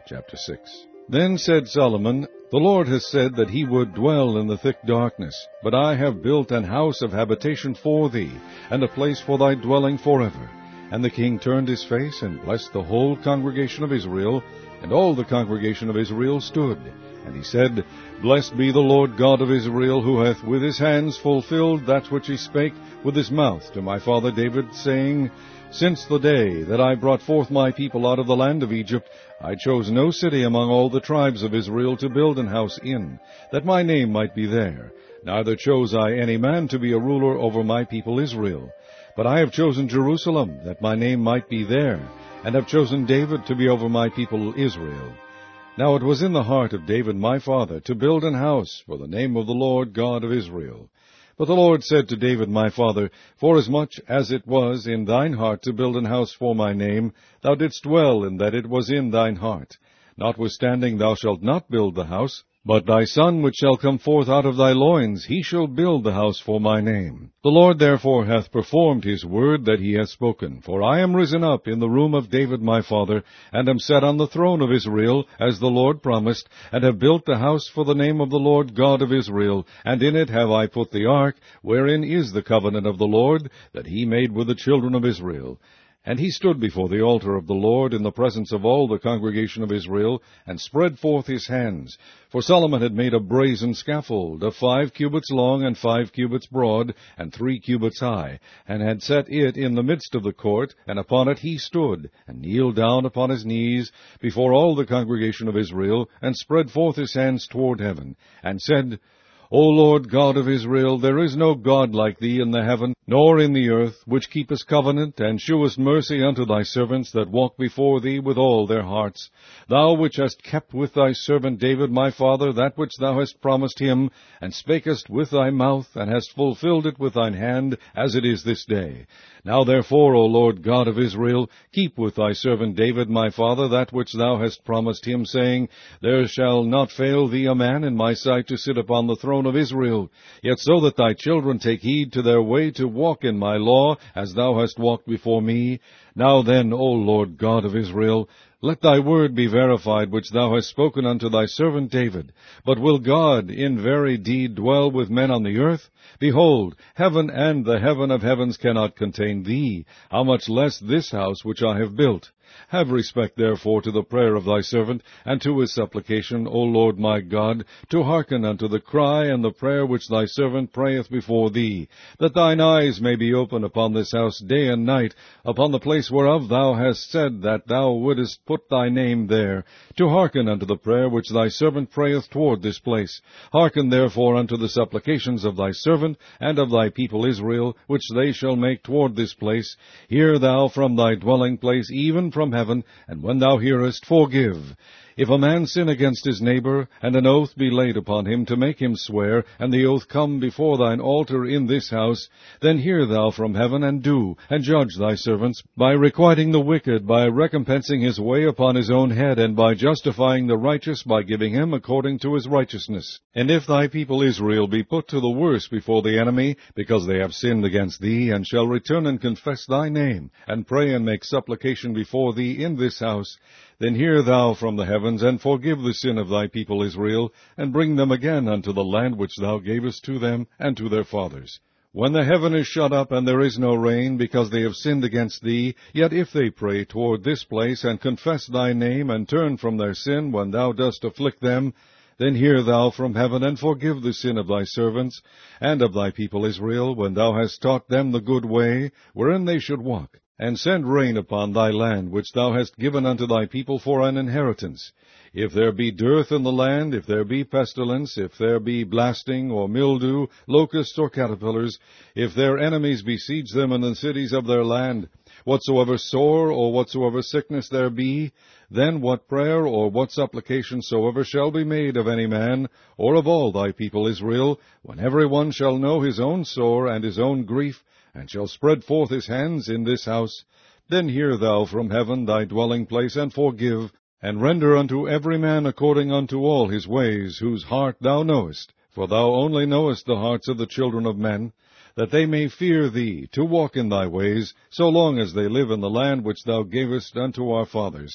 Chapter 6. Then said Solomon, The Lord has said that he would dwell in the thick darkness, but I have built an house of habitation for thee, and a place for thy dwelling forever. And the king turned his face, and blessed the whole congregation of Israel, and all the congregation of Israel stood. And he said, Blessed be the Lord God of Israel, who hath with his hands fulfilled that which he spake with his mouth to my father David, saying, Since the day that I brought forth my people out of the land of Egypt, I chose no city among all the tribes of Israel to build an house in, that my name might be there. Neither chose I any man to be a ruler over my people Israel. But I have chosen Jerusalem, that my name might be there, and have chosen David to be over my people Israel. Now it was in the heart of David my father to build an house for the name of the Lord God of Israel. But the Lord said to David my father, Forasmuch as it was in thine heart to build an house for my name, thou didst well in that it was in thine heart. Notwithstanding thou shalt not build the house, but thy son which shall come forth out of thy loins, he shall build the house for my name. The Lord therefore hath performed his word that he hath spoken. For I am risen up in the room of David my father, and am set on the throne of Israel, as the Lord promised, and have built the house for the name of the Lord God of Israel, and in it have I put the ark, wherein is the covenant of the Lord, that he made with the children of Israel. And he stood before the altar of the Lord in the presence of all the congregation of Israel, and spread forth his hands. For Solomon had made a brazen scaffold, of 5 cubits long and 5 cubits broad, and 3 cubits high, and had set it in the midst of the court, and upon it he stood, and kneeled down upon his knees before all the congregation of Israel, and spread forth his hands toward heaven, and said, O Lord God of Israel, there is no God like thee in the heaven, nor in the earth, which keepest covenant, and shewest mercy unto thy servants that walk before thee with all their hearts. Thou which hast kept with thy servant David my father that which thou hast promised him, and spakest with thy mouth, and hast fulfilled it with thine hand, as it is this day. Now therefore, O Lord God of Israel, keep with thy servant David my father that which thou hast promised him, saying, There shall not fail thee a man in my sight to sit upon the throne of Israel. Yet so that thy children take heed to their way to walk in my law, as thou hast walked before me. Now then, O Lord God of Israel, let thy word be verified, which thou hast spoken unto thy servant David. But will God in very deed dwell with men on the earth? Behold, heaven and the heaven of heavens cannot contain thee, how much less this house which I have built? Have respect therefore to the prayer of thy servant, and to his supplication, O Lord my God, to hearken unto the cry and the prayer which thy servant prayeth before thee, that thine eyes may be open upon this house day and night, upon the place whereof thou hast said that thou wouldest put thy name there, to hearken unto the prayer which thy servant prayeth toward this place. Hearken therefore unto the supplications of thy servant and of thy people Israel, which they shall make toward this place. Hear thou from thy dwelling place, even from heaven, and when thou hearest, forgive. If a man sin against his neighbor, and an oath be laid upon him to make him swear, and the oath come before thine altar in this house, then hear thou from heaven, and do, and judge thy servants, by requiting the wicked, by recompensing his way upon his own head, and by justifying the righteous, by giving him according to his righteousness. And if thy people Israel be put to the worse before the enemy, because they have sinned against thee, and shall return and confess thy name, and pray and make supplication before thee in this house, then hear thou from the heavens, and forgive the sin of thy people Israel, and bring them again unto the land which thou gavest to them and to their fathers. When the heaven is shut up, and there is no rain, because they have sinned against thee, yet if they pray toward this place, and confess thy name, and turn from their sin when thou dost afflict them, then hear thou from heaven, and forgive the sin of thy servants, and of thy people Israel, when thou hast taught them the good way, wherein they should walk. And send rain upon thy land, which thou hast given unto thy people for an inheritance. If there be dearth in the land, if there be pestilence, if there be blasting, or mildew, locusts, or caterpillars, if their enemies besiege them in the cities of their land, whatsoever sore or whatsoever sickness there be, then what prayer or what supplication soever shall be made of any man, or of all thy people Israel, when every one shall know his own sore and his own grief, and shall spread forth his hands in this house, then hear thou from heaven thy dwelling place, and forgive, and render unto every man according unto all his ways, whose heart thou knowest, for thou only knowest the hearts of the children of men, that they may fear thee, to walk in thy ways, so long as they live in the land which thou gavest unto our fathers.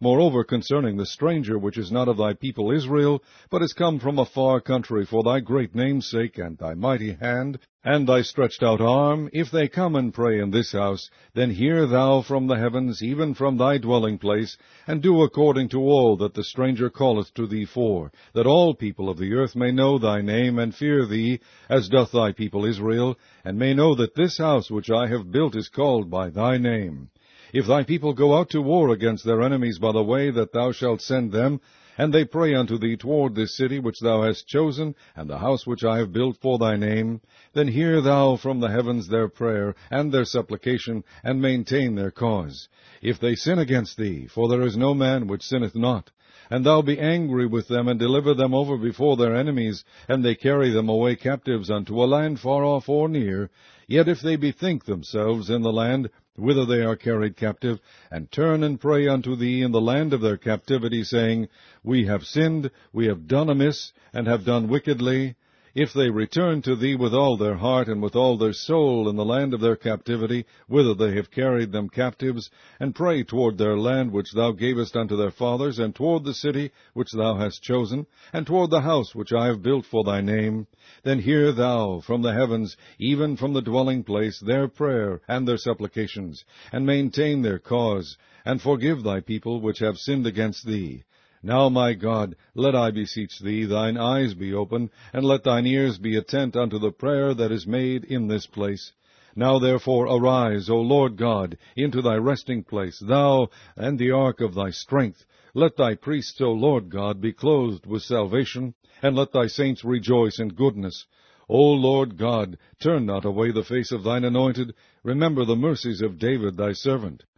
Moreover, concerning the stranger which is not of thy people Israel, but is come from a far country for thy great name's sake, and thy mighty hand, and thy stretched out arm, if they come and pray in this house, then hear thou from the heavens, even from thy dwelling place, and do according to all that the stranger calleth to thee for, that all people of the earth may know thy name, and fear thee, as doth thy people Israel, and may know that this house which I have built is called by thy name. If thy people go out to war against their enemies by the way that thou shalt send them, and they pray unto thee toward this city which thou hast chosen, and the house which I have built for thy name, then hear thou from the heavens their prayer and their supplication, and maintain their cause. If they sin against thee, for there is no man which sinneth not, and thou be angry with them, and deliver them over before their enemies, and they carry them away captives unto a land far off or near, yet if they bethink themselves in the land whither they are carried captive, and turn and pray unto thee in the land of their captivity, saying, We have sinned, we have done amiss, and have done wickedly, if they return to thee with all their heart and with all their soul in the land of their captivity, whither they have carried them captives, and pray toward their land which thou gavest unto their fathers, and toward the city which thou hast chosen, and toward the house which I have built for thy name, then hear thou from the heavens, even from the dwelling place, their prayer and their supplications, and maintain their cause, and forgive thy people which have sinned against thee. Now, my God, let, I beseech thee, thine eyes be open, and let thine ears be attent unto the prayer that is made in this place. Now therefore arise, O Lord God, into thy resting place, thou and the ark of thy strength. Let thy priests, O Lord God, be clothed with salvation, and let thy saints rejoice in goodness. O Lord God, turn not away the face of thine anointed. Remember the mercies of David thy servant,